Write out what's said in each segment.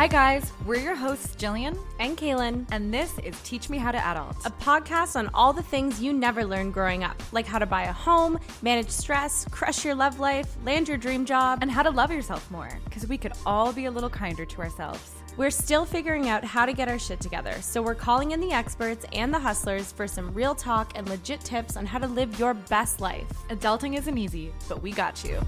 Hi guys, we're your hosts Jillian and Kaylin, and this is Teach Me How to Adult, a podcast on all the things you never learned growing up, like how to buy a home, manage stress, crush your love life, land your dream job, and how to love yourself more, because we could all be a little kinder to ourselves. We're still figuring out how to get our shit together, so we're calling in the experts and the hustlers for some real talk and legit tips on how to live your best life. Adulting isn't easy, but we got you.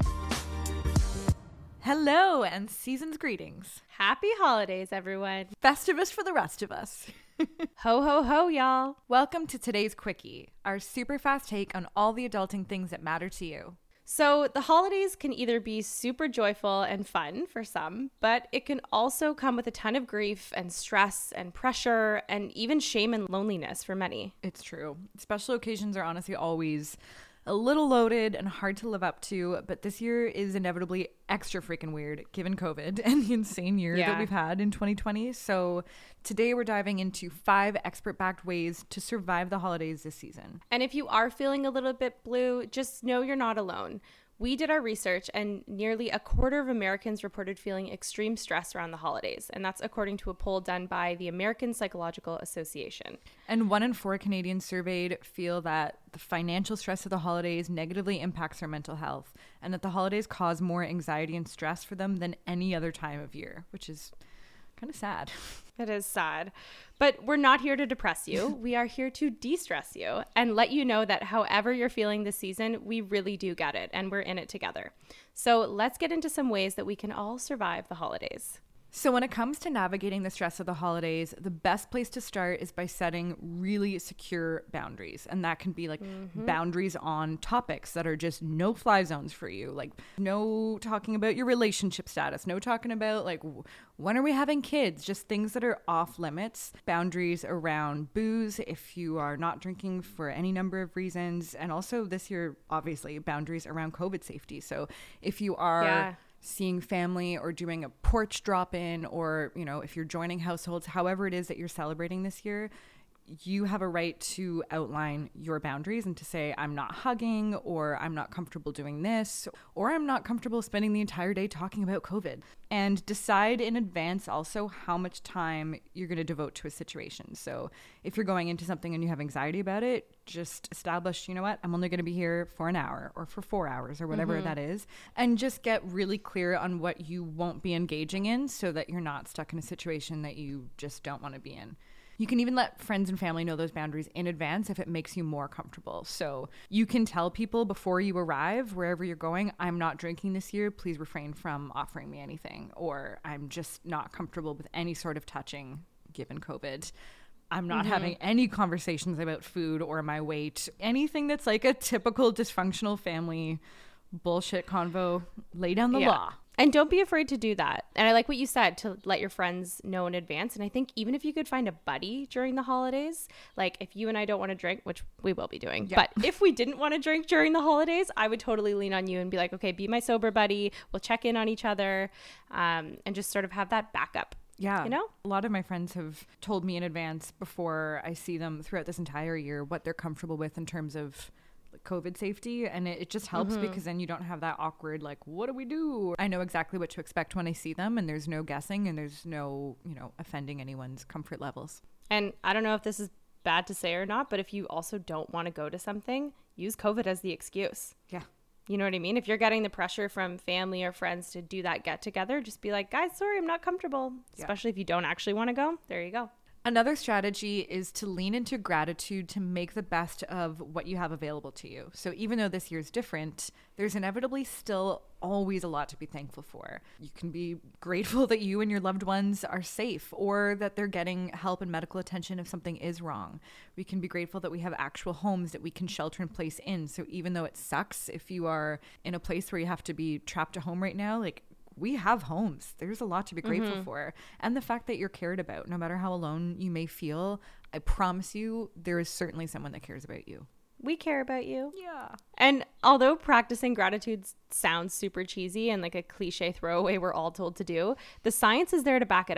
Hello and season's greetings. Happy holidays, everyone. Festivus for the rest of us. Ho, ho, ho, y'all. Welcome to today's Quickie, our super fast take on all the adulting things that matter to you. So the holidays can either be super joyful and fun for some, but it can also come with a ton of grief and stress and pressure and even shame and loneliness for many. It's true. Special occasions are honestly always a little loaded and hard to live up to, but this year is inevitably extra freaking weird given COVID and the insane year that we've had in 2020. So today we're diving into 5 expert-backed ways to survive the holidays this season. And if you are feeling a little bit blue, just know you're not alone. We did our research, and nearly a quarter of Americans reported feeling extreme stress around the holidays. And that's according to a poll done by the American Psychological Association. And 1 in 4 Canadians surveyed feel that the financial stress of the holidays negatively impacts their mental health, and that the holidays cause more anxiety and stress for them than any other time of year, which is kind of sad. It is sad. But we're not here to depress you. We are here to de-stress you and let you know that however you're feeling this season, we really do get it and we're in it together. So let's get into some ways that we can all survive the holidays. So when it comes to navigating the stress of the holidays, the best place to start is by setting really secure boundaries. And that can be like boundaries on topics that are just no fly zones for you. Like no talking about your relationship status, no talking about like when are we having kids, just things that are off limits. Boundaries around booze if you are not drinking for any number of reasons. And also this year, obviously, boundaries around COVID safety. So if you are seeing family or doing a porch drop-in, or, you know, if you're joining households, however it is that you're celebrating this year, you have a right to outline your boundaries and to say, I'm not hugging, or I'm not comfortable doing this, or I'm not comfortable spending the entire day talking about COVID. And decide in advance also how much time you're going to devote to a situation. So if you're going into something and you have anxiety about it, just establish, you know what, I'm only going to be here for an hour or for 4 hours or whatever that is. And just get really clear on what you won't be engaging in so that you're not stuck in a situation that you just don't want to be in. You can even let friends and family know those boundaries in advance if it makes you more comfortable. So you can tell people before you arrive, wherever you're going, I'm not drinking this year. Please refrain from offering me anything. Or I'm just not comfortable with any sort of touching given COVID. I'm not having any conversations about food or my weight. Anything that's like a typical dysfunctional family bullshit convo, lay down the law. And don't be afraid to do that. And I like what you said, to let your friends know in advance. And I think even if you could find a buddy during the holidays, like if you and I don't want to drink, which we will be doing, but if we didn't want to drink during the holidays, I would totally lean on you and be like, okay, be my sober buddy. We'll check in on each other and just sort of have that backup. Yeah. You know? A lot of my friends have told me in advance before I see them throughout this entire year what they're comfortable with in terms of COVID safety, and it just helps because then you don't have that awkward like, what do we do? I know exactly what to expect when I see them, and there's no guessing and there's no, you know, offending anyone's comfort levels. And I don't know if this is bad to say or not, but if you also don't want to go to something, use COVID as the excuse. Yeah. You know what I mean? If you're getting the pressure from family or friends to do that get together, just be like, guys, sorry, I'm not comfortable. Especially if you don't actually want to go. There you go. Another strategy is to lean into gratitude to make the best of what you have available to you. So even though this year's different, there's inevitably still always a lot to be thankful for. You can be grateful that you and your loved ones are safe, or that they're getting help and medical attention if something is wrong. We can be grateful that we have actual homes that we can shelter in place in. So even though it sucks if you are in a place where you have to be trapped at home right now, like, we have homes. There's a lot to be grateful for. And the fact that you're cared about, no matter how alone you may feel, I promise you, there is certainly someone that cares about you. We care about you. Yeah. And although practicing gratitude sounds super cheesy and like a cliche throwaway we're all told to do, the science is there to back it up.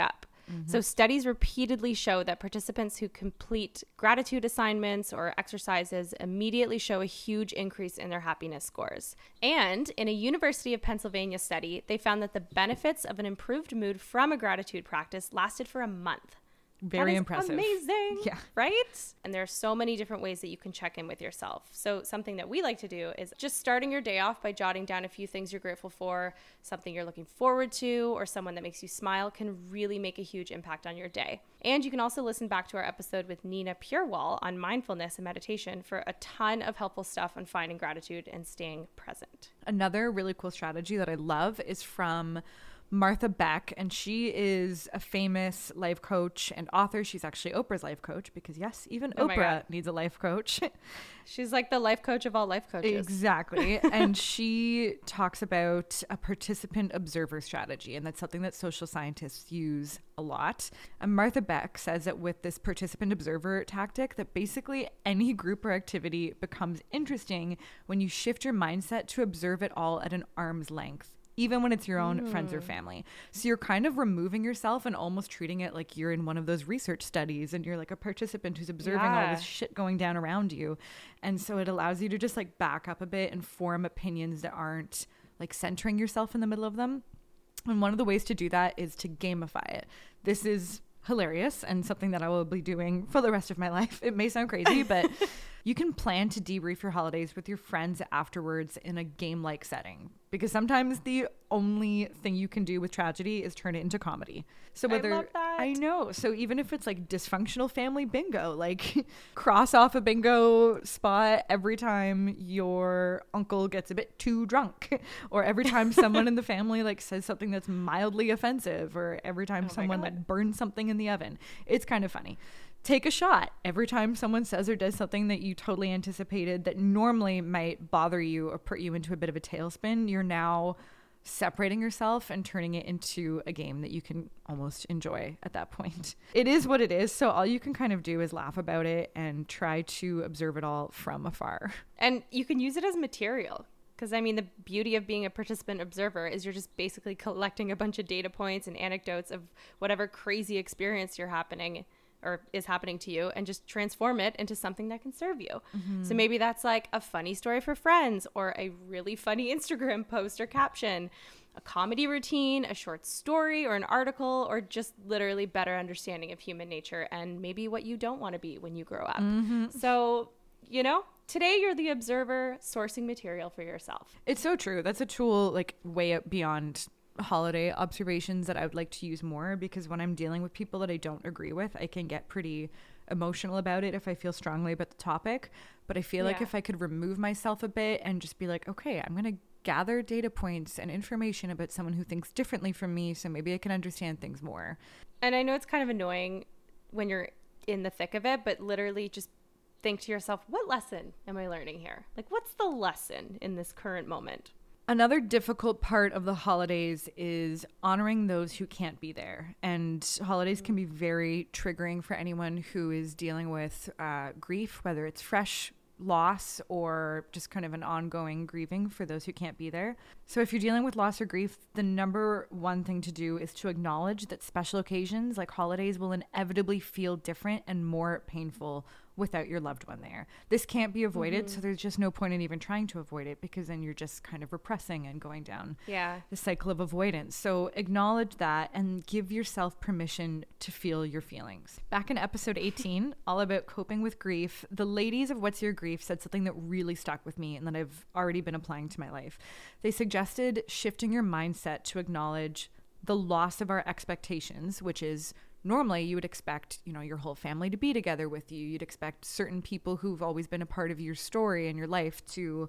So studies repeatedly show that participants who complete gratitude assignments or exercises immediately show a huge increase in their happiness scores. And in a University of Pennsylvania study, they found that the benefits of an improved mood from a gratitude practice lasted for a month. Very impressive. Amazing. Yeah. Right? And there are so many different ways that you can check in with yourself. So something that we like to do is just starting your day off by jotting down a few things you're grateful for, something you're looking forward to, or someone that makes you smile can really make a huge impact on your day. And you can also listen back to our episode with Nina Purewal on mindfulness and meditation for a ton of helpful stuff on finding gratitude and staying present. Another really cool strategy that I love is from Martha Beck, and she is a famous life coach and author. She's actually Oprah's life coach because, yes, even Oprah needs a life coach. She's like the life coach of all life coaches. Exactly. And she talks about a participant observer strategy, and that's something that social scientists use a lot. And Martha Beck says that with this participant observer tactic, that basically any group or activity becomes interesting when you shift your mindset to observe it all at an arm's length, even when it's your own friends or family. So you're kind of removing yourself and almost treating it like you're in one of those research studies and you're like a participant who's observing all this shit going down around you. And so it allows you to just like back up a bit and form opinions that aren't like centering yourself in the middle of them. And one of the ways to do that is to gamify it. This is hilarious and something that I will be doing for the rest of my life. It may sound crazy, but you can plan to debrief your holidays with your friends afterwards in a game-like setting, because sometimes the only thing you can do with tragedy is turn it into comedy. So whether I love that. I know. So even if it's like dysfunctional family bingo, like cross off a bingo spot every time your uncle gets a bit too drunk, or every time someone in the family like says something that's mildly offensive, or every time someone like burns something in the oven. It's kind of funny. Take a shot every time someone says or does something that you totally anticipated that normally might bother you or put you into a bit of a tailspin. You're now separating yourself and turning it into a game that you can almost enjoy at that point. It is what it is. So all you can kind of do is laugh about it and try to observe it all from afar. And you can use it as material. Because, I mean, the beauty of being a participant observer is you're just basically collecting a bunch of data points and anecdotes of whatever crazy experience you're happening or is happening to you, and just transform it into something that can serve you. So maybe that's like a funny story for friends, or a really funny Instagram post or caption, a comedy routine, a short story or an article, or just literally better understanding of human nature and maybe what you don't want to be when you grow up. So, you know, today you're the observer sourcing material for yourself. It's so true. That's a tool like way up beyond holiday observations that I would like to use more, because when I'm dealing with people that I don't agree with, I can get pretty emotional about it if I feel strongly about the topic. But I feel like if I could remove myself a bit and just be like, okay, I'm going to gather data points and information about someone who thinks differently from me, so maybe I can understand things more. And I know it's kind of annoying when you're in the thick of it, but literally just think to yourself, what lesson am I learning here? Like, what's the lesson in this current moment? Another difficult part of the holidays is honoring those who can't be there. And holidays can be very triggering for anyone who is dealing with grief, whether it's fresh loss or just kind of an ongoing grieving for those who can't be there. So if you're dealing with loss or grief, the number one thing to do is to acknowledge that special occasions like holidays will inevitably feel different and more painful without your loved one there. This can't be avoided, so there's just no point in even trying to avoid it, because then you're just kind of repressing and going down the cycle of avoidance. So acknowledge that and give yourself permission to feel your feelings. Back in episode 18, all about coping with grief, the ladies of What's Your Grief said something that really stuck with me and that I've already been applying to my life. They suggested shifting your mindset to acknowledge the loss of our expectations, which is normally you would expect, you know, your whole family to be together with you. You'd expect certain people who've always been a part of your story and your life to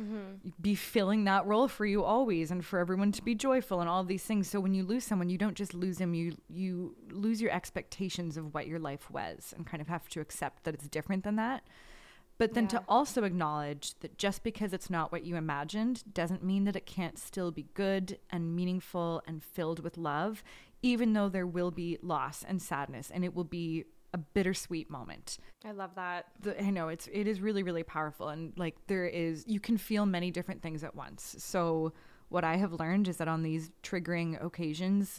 be filling that role for you always, and for everyone to be joyful and all of these things. So when you lose someone, you don't just lose them, you lose your expectations of what your life was, and kind of have to accept that it's different than that. But then to also acknowledge that just because it's not what you imagined doesn't mean that it can't still be good and meaningful and filled with love, even though there will be loss and sadness, and it will be a bittersweet moment. I love that. I know it is really, really powerful. And like you can feel many different things at once. So what I have learned is that on these triggering occasions,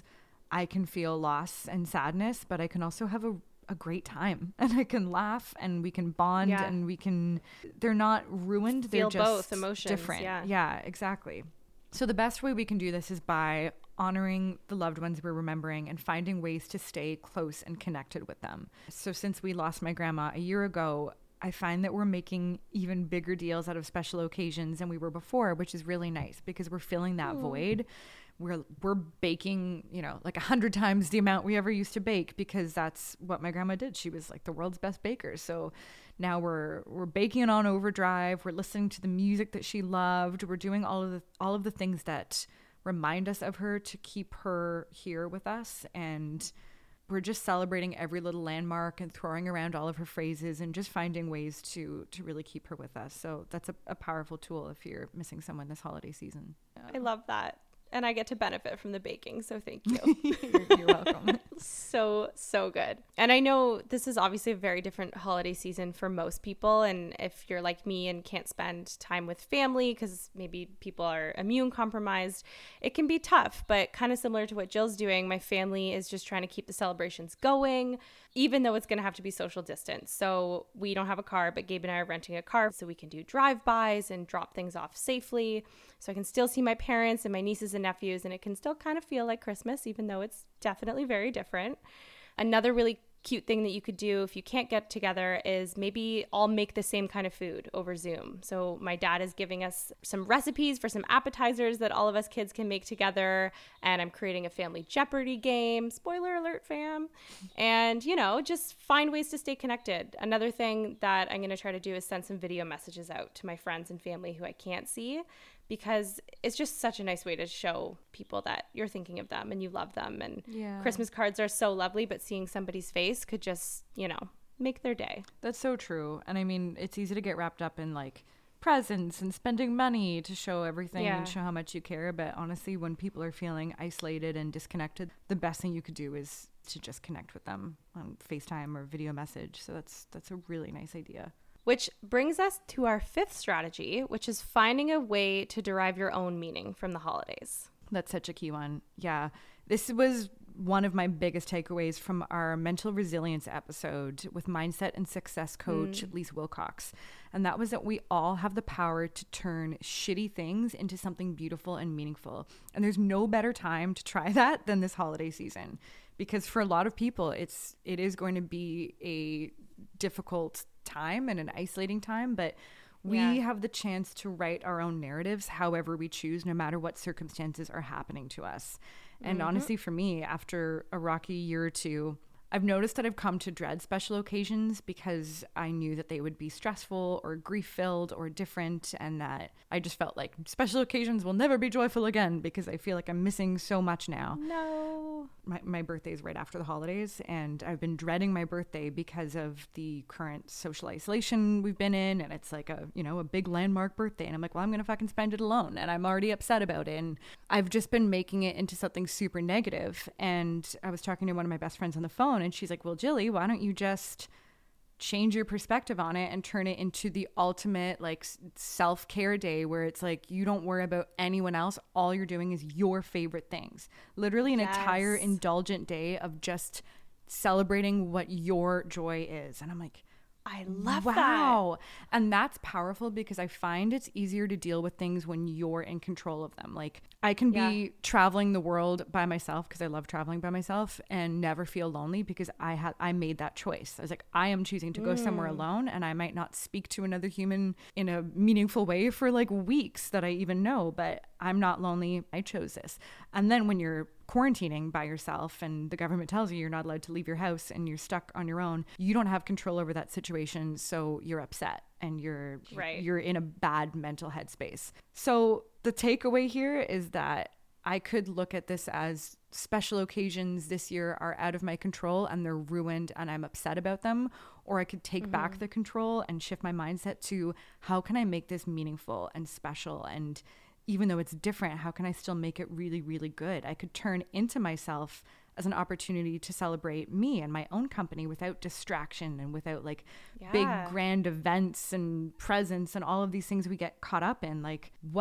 I can feel loss and sadness, but I can also have a great time, and I can laugh, and we can bond, and they're not ruined. Feel they're just both emotions. different. Yeah, exactly. So the best way we can do this is by honoring the loved ones we're remembering and finding ways to stay close and connected with them. So since we lost my grandma a year ago, I find that we're making even bigger deals out of special occasions than we were before, which is really nice because we're filling that void. We're baking, like 100 times the amount we ever used to bake, because that's what my grandma did. She was like the world's best baker. So now we're baking it on overdrive. We're listening to the music that she loved. We're doing all of the things that remind us of her to keep her here with us, and we're just celebrating every little landmark and throwing around all of her phrases and just finding ways to really keep her with us. So that's a powerful tool if you're missing someone this holiday season. I love that. And I get to benefit from the baking, so thank you. You're welcome. So good. And I know this is obviously a very different holiday season for most people. And if you're like me and can't spend time with family because maybe people are immune compromised, it can be tough. But kind of similar to what Jill's doing, my family is just trying to keep the celebrations going, even though it's going to have to be social distance. So we don't have a car, but Gabe and I are renting a car so we can do drive-bys and drop things off safely. So I can still see my parents and my nieces and nephews, and it can still kind of feel like Christmas, even though it's definitely very different. Another really cute thing that you could do if you can't get together is maybe all make the same kind of food over Zoom. So my dad is giving us some recipes for some appetizers that all of us kids can make together, and I'm creating a family Jeopardy game. Spoiler alert, fam. And, just find ways to stay connected. Another thing that I'm going to try to do is send some video messages out to my friends and family who I can't see, because it's just such a nice way to show people that you're thinking of them and you love them. And Christmas cards are so lovely, but seeing somebody's face could just, make their day. That's so true. And I mean, it's easy to get wrapped up in like presents and spending money to show everything and show how much you care. But honestly, when people are feeling isolated and disconnected, the best thing you could do is to just connect with them on FaceTime or video message. So that's a really nice idea. Which brings us to our fifth strategy, which is finding a way to derive your own meaning from the holidays. That's such a key one. Yeah. This was one of my biggest takeaways from our mental resilience episode with mindset and success coach Lise Wilcox. And that was that we all have the power to turn shitty things into something beautiful and meaningful. And there's no better time to try that than this holiday season. Because for a lot of people, it is going to be a difficult time and an isolating time, but we have the chance to write our own narratives however we choose, no matter what circumstances are happening to us. And honestly, for me, after a rocky year or two, I've noticed that I've come to dread special occasions because I knew that they would be stressful or grief-filled or different, and that I just felt like special occasions will never be joyful again because I feel like I'm missing so much now. No. My birthday is right after the holidays, and I've been dreading my birthday because of the current social isolation we've been in, and it's like a big landmark birthday, and I'm like, well, I'm gonna fucking spend it alone, and I'm already upset about it, and I've just been making it into something super negative. And I was talking to one of my best friends on the phone, and she's like, well, Jilly, why don't you just change your perspective on it and turn it into the ultimate like self-care day where it's like you don't worry about anyone else. All you're doing is your favorite things. Literally an entire indulgent day of just celebrating what your joy is. And I'm like, I love that. And that's powerful because I find it's easier to deal with things when you're in control of them. Like I can be traveling the world by myself because I love traveling by myself and never feel lonely because I made that choice. I was like, I am choosing to go somewhere alone, and I might not speak to another human in a meaningful way for like weeks that I even know, but I'm not lonely. I chose this. And then when you're quarantining by yourself and the government tells you you're not allowed to leave your house and you're stuck on your own, you don't have control over that situation, so you're upset and you're in a bad mental headspace. So the takeaway here is that I could look at this as special occasions this year are out of my control and they're ruined and I'm upset about them, or I could take back the control and shift my mindset to how can I make this meaningful and special, and even though it's different, how can I still make it really, really good? I could turn into myself as an opportunity to celebrate me and my own company without distraction and without like big grand events and presents and all of these things we get caught up in. Like, what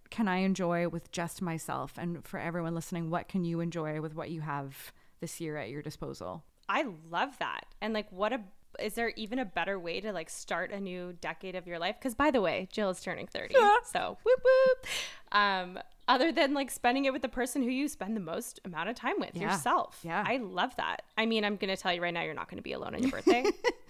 can I enjoy with just myself? And for everyone listening, what can you enjoy with what you have this year at your disposal? I love that. And like, is there even a better way to like start a new decade of your life? Because by the way, Jill is turning 30. So whoop whoop. Other than like spending it with the person who you spend the most amount of time with, yourself. Yeah. I love that. I mean, I'm going to tell you right now, you're not going to be alone on your birthday.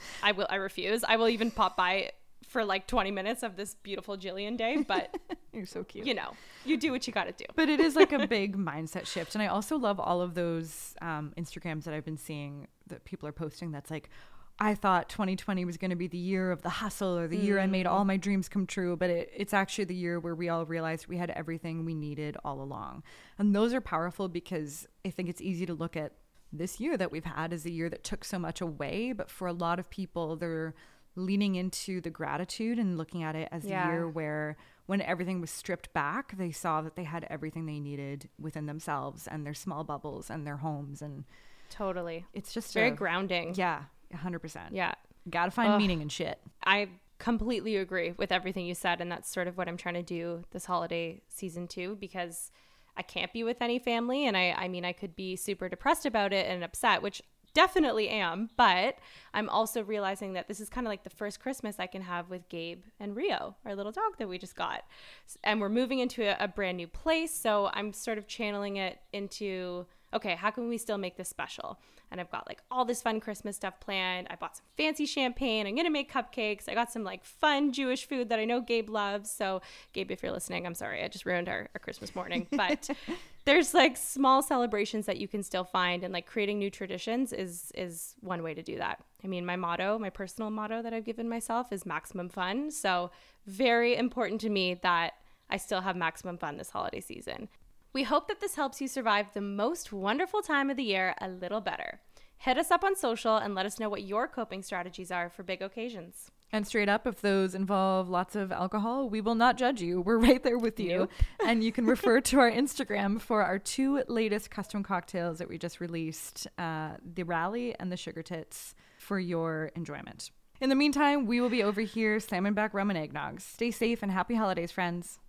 I refuse. I will even pop by for like 20 minutes of this beautiful Jillian day, but you're so cute. You know, you do what you got to do. But it is like a big mindset shift. And I also love all of those Instagrams that I've been seeing that people are posting that's like, I thought 2020 was going to be the year of the hustle or the year I made all my dreams come true. But it's actually the year where we all realized we had everything we needed all along. And those are powerful because I think it's easy to look at this year that we've had as a year that took so much away. But for a lot of people, they're leaning into the gratitude and looking at it as the year where when everything was stripped back, they saw that they had everything they needed within themselves and their small bubbles and their homes. And totally. It's just very grounding. Yeah. 100%. Yeah. Gotta find meaning in shit. I completely agree with everything you said. And that's sort of what I'm trying to do this holiday season too, because I can't be with any family. And I mean, I could be super depressed about it and upset, which definitely am. But I'm also realizing that this is kind of like the first Christmas I can have with Gabe and Rio, our little dog that we just got. And we're moving into a brand new place. So I'm sort of channeling it into, okay, how can we still make this special? And I've got like all this fun Christmas stuff planned. I bought some fancy champagne. I'm going to make cupcakes. I got some like fun Jewish food that I know Gabe loves. So Gabe, if you're listening, I'm sorry. I just ruined our Christmas morning. But there's like small celebrations that you can still find. And like creating new traditions is one way to do that. I mean, my personal motto that I've given myself is maximum fun. So very important to me that I still have maximum fun this holiday season. We hope that this helps you survive the most wonderful time of the year a little better. Hit us up on social and let us know what your coping strategies are for big occasions. And straight up, if those involve lots of alcohol, we will not judge you. We're right there with you. Nope. And you can refer to our Instagram for our 2 latest custom cocktails that we just released, the Rally and the Sugar Tits, for your enjoyment. In the meantime, we will be over here slamming back rum and eggnogs. Stay safe and happy holidays, friends.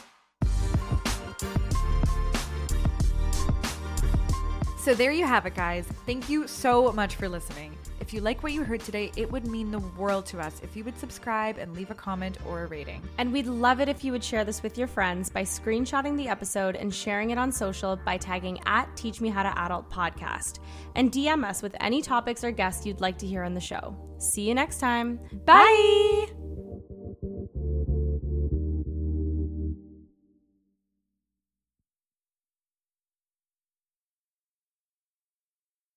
So there you have it, guys. Thank you so much for listening. If you like what you heard today, it would mean the world to us if you would subscribe and leave a comment or a rating. And we'd love it if you would share this with your friends by screenshotting the episode and sharing it on social by tagging @TeachMeHowToAdult and DM us with any topics or guests you'd like to hear on the show. See you next time. Bye!